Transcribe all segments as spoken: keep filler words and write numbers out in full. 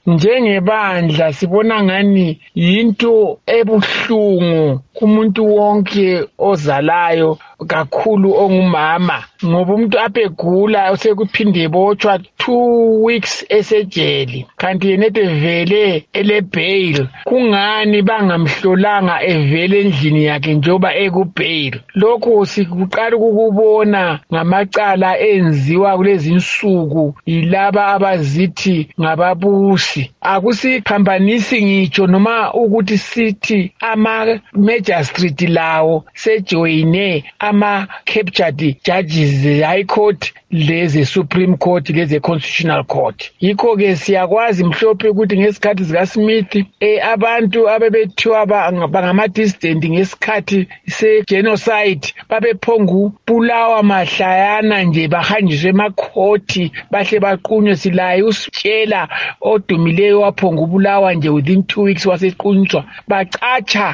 njengebandla sibona ngani yinto ebuhlungu kumuntu wonke ozalayo kakhulu ongumama ngoba umuntu apegula sekuphinde botshwa two weeks esejele kanti yenete vele ele bail kungani bangamhlolanga evele endlini yakhe njoba ekubail lokho sikuqala ukubona ngamacala enziwa kulezi insuku yilaba abazithi ngababusi akusikhambanisi ngitsho noma ukuthi sithi ama magistrate lawo sejoine ama captured judges high court leze Supreme Court leze Constitutional Court yikho ke siyakwazi mhlophe ukuthi ngesikhathi zika Smith eh abantu abebethiwa bangama dissident ngesikhathi se genocide babephongu bulawa mahlayana nje bahanjiswe emakhoti bahle baqunywe silaye usitshela odumileyo waphongu bulawa nje within two weeks wasequnjwa bacatsha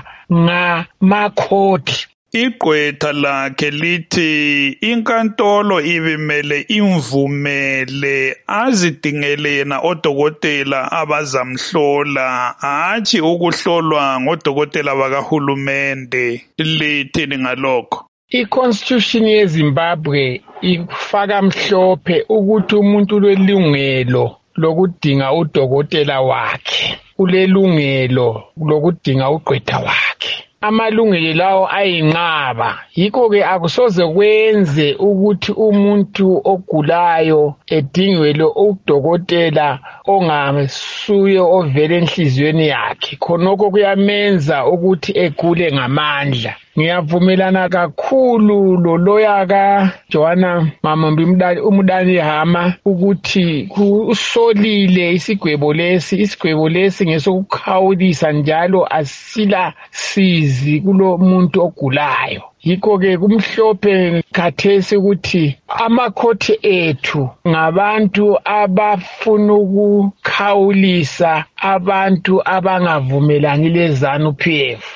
ngamakhoti. Igqwetha lakhe lithi inkantolo ibimele imvumele azidingele yena odokotela abazamhlola hatshi ukuhlolwa ngodokotela bakahulumende. Lithini ngalokho? I-Constitution yeZimbabwe ifaka mhlophe ukuthi umuntu ulelungelo lokudinga udokotela wakhe, ulelungelo lokudinga ugqwetha wakhe. Amalungelo lawo ayinqaba yikho ke akusoze kwenze ukuthi umuntu ogulayo edingwe udokotela ongasuye ovela enhlizweni yakhe khonoko kuyamenza ukuthi egule ngamandla. Ngiyavumelana kakhulu lo loya ka Joanna Mamombi umdani hama ukuthi usolile isigwebo lesi isigwebo lesi ngesokukhawulisa njalo asila sizi kulo muntu ogulayo. Yikho ke kumhlophe khathesi ukuthi amakhoti ethu ngabantu abafuna ukukhawulisa abantu abangavumelani leZANU P F